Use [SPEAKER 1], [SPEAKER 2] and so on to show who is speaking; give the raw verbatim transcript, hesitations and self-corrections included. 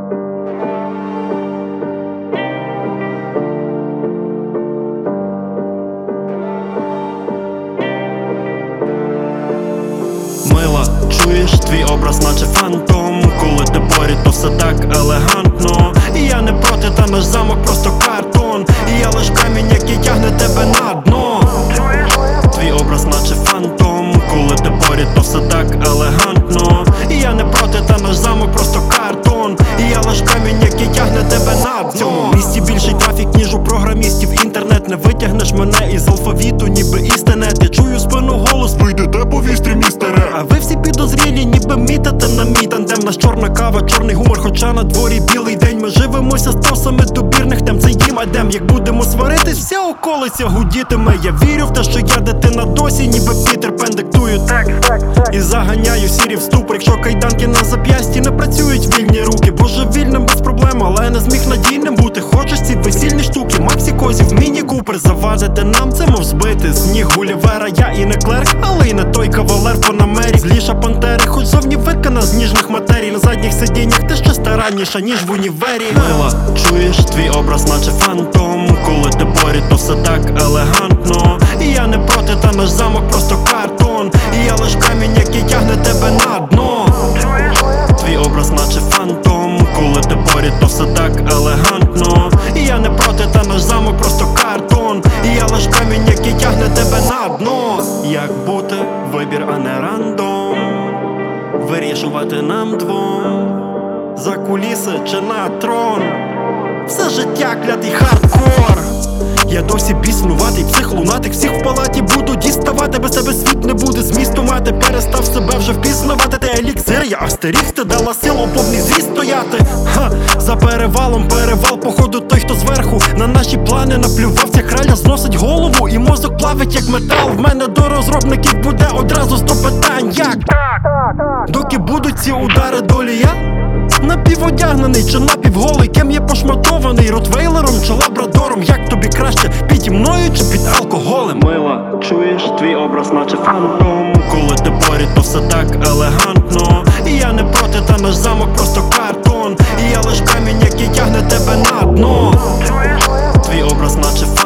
[SPEAKER 1] Мила, чуєш, твій образ наче фантом. Коли ти поряд, то все так елегантно. І я не проти, та наш замок просто картон. І я лиш камінь, який тягне тебе на дно. Твій образ наче фантом. Коли ти поряд, то все так елегантно. І я не проти, та наш замок просто картон. І я лиш камінь, який тягне тебе на дно. В цьому місті більший трафік, ніж у програмістів. Інтернет, не витягнеш мене із алфавіту, ніби істинет. Я чую спину голос, ви йдете по вістрі, містере. А ви всі підозрілі, ніби мітите на мій тандем. Наш чорна кава, чорний гумор, хоча на дворі білий день. Ми живемося стосами добірних тем, це їм адем. Як будемо сваритись, вся околиця гудітиме. Я вірю в те, що я дитина досі, ніби Пітер Пен диктую текст. І заганяю сірі в ступор. Якщо кайданки на зап'ясті не працюють вільні руки. Божевільним без проблем, але не зміг надійним бути. Хочеш ці весільні штуки, Максі Козів, Міні Купер. Завадити нам, це мов збити з ніг Гулівера. Я і не клерк, але й не той кавалер Панамері. Зліша пантери, хоч зовні викана з ніжних матерій. На задніх сидіннях ти ще старанніша, ніж в універі. Мила, чуєш, твій образ наче фантом. Коли ти поряд, то все так елегантно. І я не проти, та наш замок просто картон. І я лиш камінь, який тягне тебе на дно. Твій образ наче фантом. Коли ти поряд, то все так елегантно. І я не проти, та наш замок просто картон. І я лиш камінь, який тягне тебе на дно. Як бути, вибір, а не рандом. Вирішувати нам двом. За куліси чи на трон. Все життя клятий хардкор. Я досі біснуватий психлунатик. Всіх в палаті буду діставати. Без тебе світ не буде змісту мати. Перестав себе вже впізнавати. Ти еліксир, я астерікс, ти дала силу повний зріст стояти. Ха, за перевалом перевал, походу той, хто зверху на наші плани наплював. Ця краля зносить голову і мозок плавить як метал. В мене до розробників буде одразу сто питань. Як? Доки будуть ці удари долі, я напіводягнений чи напівголий? Ким я пошматований? Ротвейлером чи лабрадором? Як тобі краще, під мною чи під алкоголем? Мила, чуєш, твій образ наче фантом. Коли ти поряд, то все так елегантно. І я не проти, та наш замок просто картон. І я лиш камінь, який тягне тебе на дно. Твій образ наче фантом.